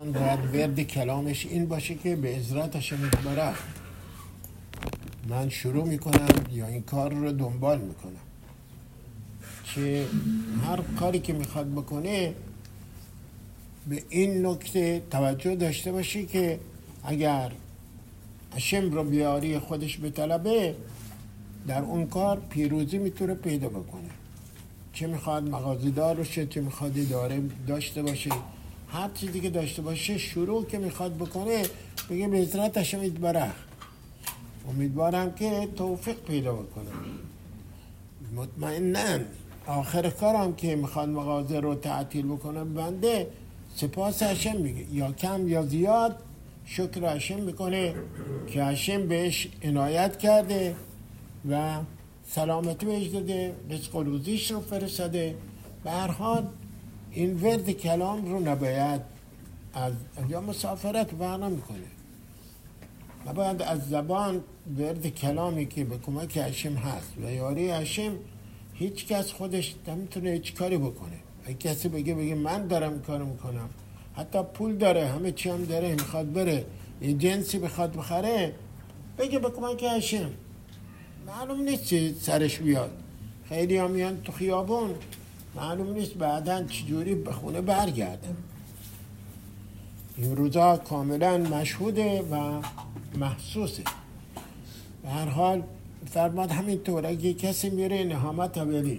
باید ورد کلامش این باشه که به عزت هشم یتبارک من شروع میکنم یا این کار رو دنبال میکنم که هر کاری که میخواد بکنه به این نکته توجه داشته باشی که اگر هشم رو بیاری خودش به طلبه در اون کار پیروزی میتونه پیدا بکنه، چه میخواد مغازه‌دار باشه، چه میخواد اداره داشته باشه، هر چیزی که داشته باشه شروع که میخواد بکنه بگه به عزت هشم یتبارک امیدوارم که توفیق پیدا بکنم. مطمئناً آخر کارم که میخواد مغازه رو تعطیل بکنه بنده سپاس هشم میگه، یا کم یا زیاد شکر هشم میکنه که هشم بهش عنایت کرده و سلامتی بهش داده، رزق و روزیش رو فرستاده. به هر حال این ورد کلام رو نباید از یا مسافرت برنامه میکنه، نباید از زبان ورد کلامی که به کمک هشم هست و یاری هشم هیچ کس خودش نمیتونه هیچ کاری بکنه. اگه کسی بگه من دارم کار میکنم، حتی پول داره، همه چی هم داره، میخواد بره یه جنسی بخواد بخره، بگه به کمک هشم، معلوم نیست چه سرش بیاد. خیلی هم میان تو خیابون، معلوم نیست بعداً چجوری به خونه برگردن. این روزا کاملا مشهوده و محسوسه. به هر حال فرماد همینطور اگه کسی میره نهامت اولی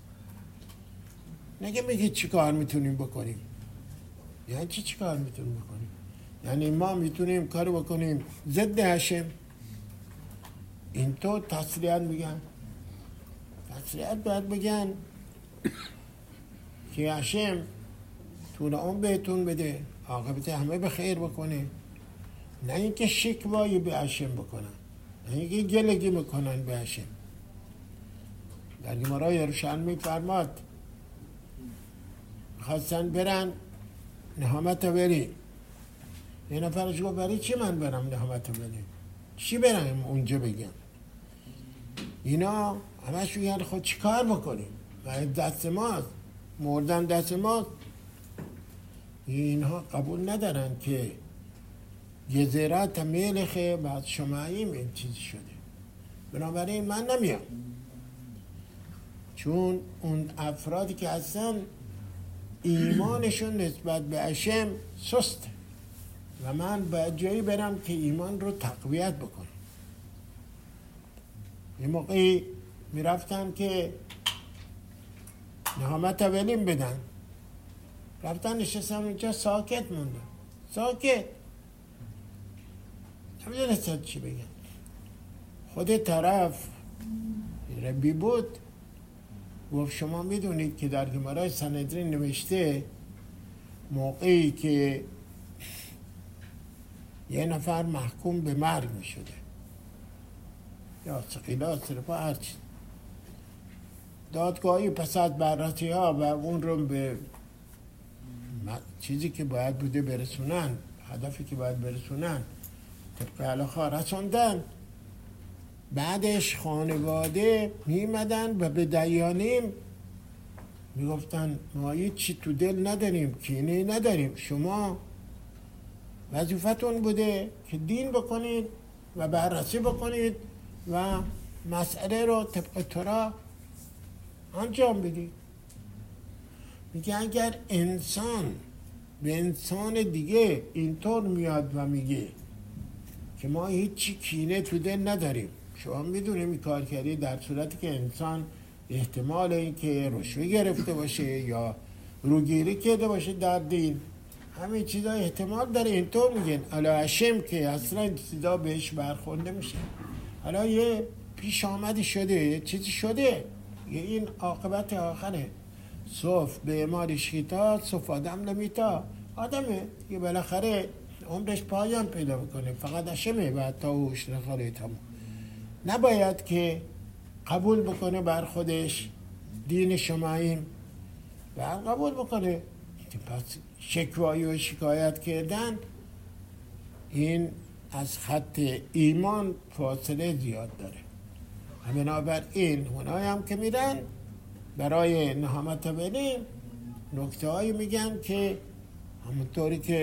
نگه میگه چی کار میتونیم بکنیم، یعنی چی کار میتونیم بکنیم؟ یعنی ما میتونیم کار بکنیم ضد هشم؟ اینطور تسلیت میگن، تسلیت باید بگن که هشم طول عمر بهتون بده، عاقبت همه به خیر بکنه، نه اینکه شکوایی به هشم بکنن، نه اینکه گلگی میکنن به هشم. در گمارای یروشلمی فرماد خواستن برن نهامت اولی، یه نفرش گفت برای چی من برم نهامت اولی؟ چی برم اونجا بگم؟ اینا همش میگن خود چی کار بکنیم؟ و دست ماست، مردن دست ماست. اینها قبول ندارن که گزیرات ملخه بعد شماییم این چیزی شده، بنابراین من نمیام، چون اون افرادی که هستن ایمانشون نسبت به هشم سسته و من باید جایی برم که ایمان رو تقویت بکنم. یه موقعی میرفتن که نهامت اولین بدن، رفتن نشستم اونجا ساکت موندم، ساکت، نمیدونستن چی بگن. خود طرف ربی بود گفت شما میدونید که در گمارای سندرین نوشته موقعی که یه نفر محکوم به مرگ میشده یا سقیلات سرپا هرچی، دادگاهی پس از بررسی ها و اون رو به چیزی که باید بوده برسونن، هدفی که باید برسونن طبق علاقه رسوندن، بعدش خانواده میمدن و به دیانیم میگفتن ما هیچی تو دل نداریم، کینه نداریم، شما وظیفتون بوده که دین بکنید و بررسی بکنید و مسئله رو طبق تورا انجام بدید. میگه اگر انسان به انسان دیگه اینطور میاد و میگه که ما هیچی کینه تو دل نداریم، شما میدونیم این کار کردی، در صورتی که انسان احتمال این که رشوه گرفته باشه یا روگیری کرده باشه در دین، همه چیزا احتمال داره، اینطور میگن. حالا هشم که اصلا چیزا بهش برخورده میشه، حالا یه پیش آمدی شده، یه چیزی شده، یه این عاقبت آخره. صف به اعمال شیطان صف آدم نمیتا، آدمه یه بالاخره عمرش پایان پیدا بکنه، فقط هشمه بعد تا اوش نخاله تمام. نباید که قبول بکنه بر خودش دین شماییم و قبول بکنه. پس شکوایی و شکایت کردن این از خط ایمان فاصله زیاد داره. بنابراین اونایی هم که میرن برای نهامت اولی نکته هایی میگن که همونطوری که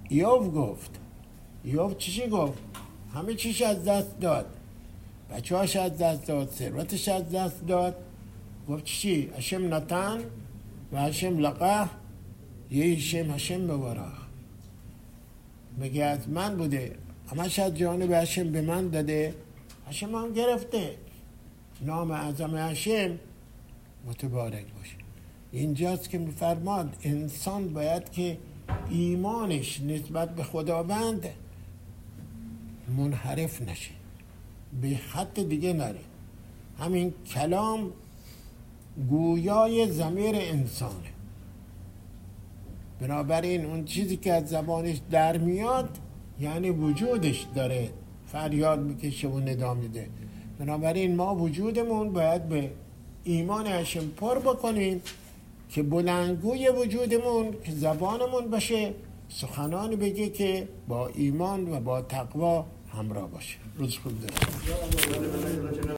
ایوب گفت. ایوب چی گفت؟ همه چیش از دست داد، بچه‌هاش از دست داد، ثروتش از دست داد. گفت چی؟ هشم نتن و هشم لقه یهشم هشم بوراه. میگه از من بوده، همش از جانب هشم به من داده، هشم هم گرفته. نام اعظم هشم متبارک باشه. اینجاست که میفرماد انسان باید که ایمانش نسبت به خداوند منحرف نشه، به خط دیگه نره. همین کلام گویای ضمیر انسانه، بنابراین اون چیزی که از زبانش در میاد یعنی وجودش داره فریاد میکشه و ندا میده. بنابراین ما وجودمون باید به ایمان هشم پر بکنیم که بلندگوی وجودمون که زبانمون باشه، سخنانی بگه که با ایمان و با تقوا همراه باشه. روز خوب دارم.